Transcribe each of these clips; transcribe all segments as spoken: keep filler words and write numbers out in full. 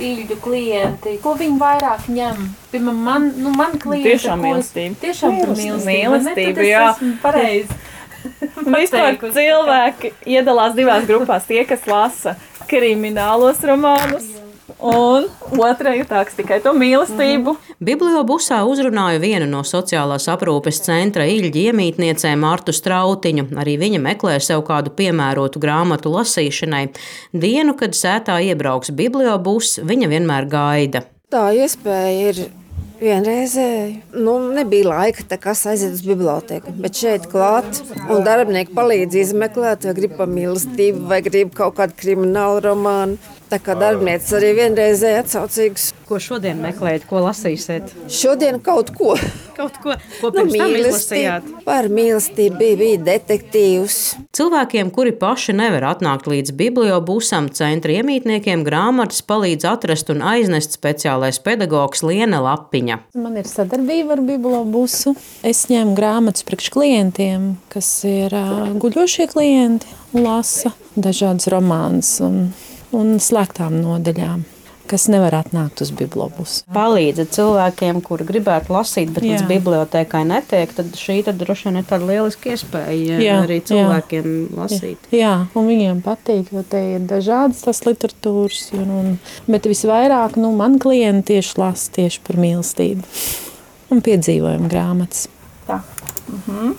Ilģu klienti, ko viņi vairāk ņem? Piemēram, man, nu, man klienti... Tiešām mīlestība. Tiešām par mīlestību. Mīlestība, jā. Es esmu pareizi. Vispār cilvēki iedalās divās grupās. Tie, kas lasa kriminālos romānus, un otra ir tāds tikai to mīlestību. Bibliobusā uzrunāju vienu no sociālās aprūpes centra Ilģi iemītniecēm Martu Strautiņu. Arī viņa meklē sev kādu piemērotu grāmatu lasīšanai. Dienu, kad sētā iebrauks bibliobus, viņa vienmēr gaida. Tā iespēja ir vienreizēji. Nu, nebija laika, tā kā aiziet uz bibliotēku, bet šeit klāt un darbinieki palīdz izmeklēt, vai grib pa mīlestību, vai grib kaut kādu kriminālu romānu. Tā kā darbinieks arī vienreizēji atsaucīgs. Ko šodien meklējat, ko lasīsiet? Šodien kaut ko. Kaut ko, ko pirms tam izlasījāt? Par mīlestību bija, bija detektīvs. Cilvēkiem, kuri paši nevar atnākt līdz bibliobusam, centra iemītniekiem grāmatas palīdz atrast un aiznest speciālais pedagogs Liene Lapiņa. Man ir sadarbība ar bibliobusu. Es ņemu grāmatas priekš klientiem, kas ir uh, guļošie klienti, lasa dažādas romānas un un slēgtām nodaļām, kas nevar atnākt uz bibliobusu. Palīdzat cilvēkiem, kuri gribētu lasīt, bet Jā. līdz bibliotēkai netiek, tad šī tad droši vien ir tāda lieliska iespēja Jā, arī cilvēkiem jā. lasīt. Jā, un viņiem patīk, jo te ir dažādas tas literatūras, un, un, bet visvairāk, nu, man klienti tieši lasa tieši par mīlestību un piedzīvojumu grāmatas. Tā. Mhm.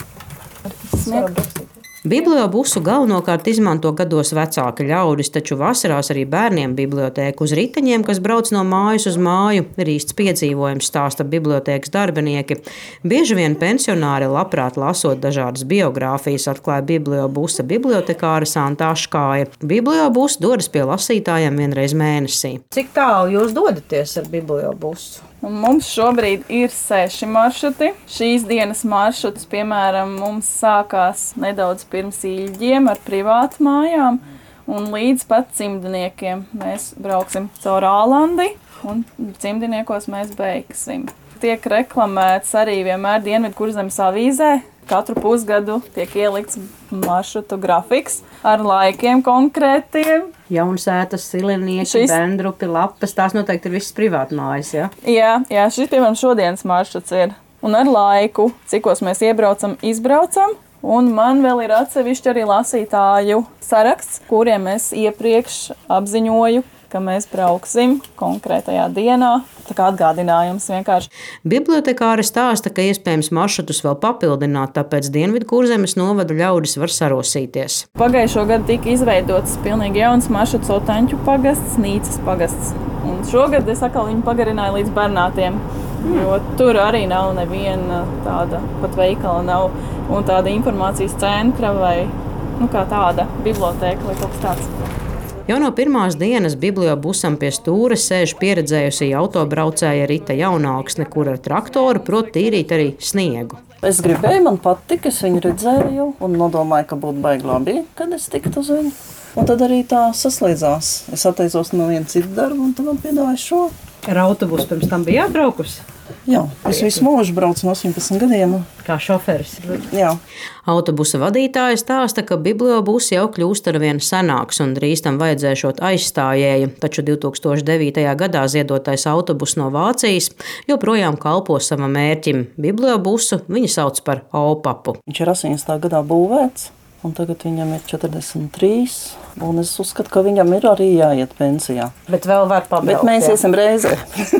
Sniegt. Bibliobusu galvenokārt izmanto gados vecāki ļaudis, taču vasarās arī bērniem bibliotēku uz riteņiem, kas brauc no mājas uz māju, ir īsts piedzīvojums, stāsta bibliotēkas darbinieki. Bieži vien pensionāri labprāt lasot dažādas biogrāfijas, atklāja bibliobusa bibliotekāra Santa Aškāja. Bibliobus dodas pie lasītājiem vienreiz mēnesī. Cik tālu jūs dodaties ar bibliobusu? Un mums šobrīd ir seši maršruti. Šīs dienas maršruts, piemēram, mums sākās nedaudz pirms Ilģiem ar privātu mājām un līdz pat cimdiniekiem. Mēs brauksim caur Ālandi un cimdiniekos mēs beigsim. Tiek reklamēts arī vienmēr Dienvidkurzemes avīzē. Katru pusgadu tiek ielikts maršrutu grafiks ar laikiem konkrētiem. Jaunsētas, Silinieki, Šis... Bendrupi, Lapas, tās noteikti ir visas privātmājas, ja? Jā, jā, šis, piemēram, šodienas maršruts ir. Un ar laiku, cikos mēs iebraucam, izbraucam. Un man vēl ir atsevišķi arī lasītāju saraksts, kuriem es iepriekš apziņoju, ka mēs brauksim konkrētajā dienā. Tā kā atgādinājums vienkārši. Bibliotekāri stāsta, ka iespējams maršrutus vēl papildināt, tāpēc Dienvidkurzemes novada ļaudis var sarosīties. Pagājušo gadu tika izveidots pilnīgi jauns maršruts Otaņķu pagasts, Nīcas pagasts. Un šogad es atkal viņu pagarināju līdz Bernātiem, mm. jo tur arī nav neviena tāda, pat veikala nav, un tāda informācijas centra vai nu, kā tāda bibliotēka vai kaut kas tāds. Jau no pirmās dienas bibliobusam pie stūra sēž pieredzējusī autobraucēja Rita Jaunauksne, kur ar traktoru prot tīrīt arī sniegu. Es gribēju, man patika, es viņu redzēju un nodomāju, ka būtu baigi labi, kad es tiktu uz viņu. Un tad arī tā saslīdzās. Es atteicos no viena citu darbu un tad man piedāvāju šo. Ar autobusu pirms tam bija jābraukusi? Jā, es visu mūžu braucu no astoņpadsmit gadiem. Kā šoferis? Jā. Autobusa vadītāja stāsta, ka bibliobus jau kļūst arvien senāks un drīz tam vajadzēšot aizstājēju, taču divi tūkstoši devītajā gadā ziedotais autobus no Vācijas joprojām kalpo savam mērķim. Bibliobusu viņi sauc par Aupapu. Viņš ir astoņdesmitā gadā būvēts. Un tagad viņam ir četrdesmit trīs, un es uzskatu, ka viņam ir arī jāiet pensijā. Bet vēl var pabraukt. Bet mēs jā. iesim reizē.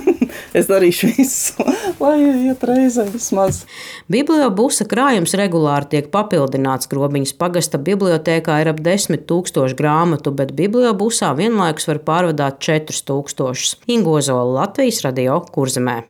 Es darīšu visu, lai iet reizē vismaz. Bibliobusa krājums regulāri tiek papildināts. Grobiņas pagasta bibliotēkā ir ap desmit tūkstoši grāmatu, bet bibliobusā vienlaikus var pārvadāt četrus tūkstošus. Inga Ozola, Latvijas radio Kurzemē.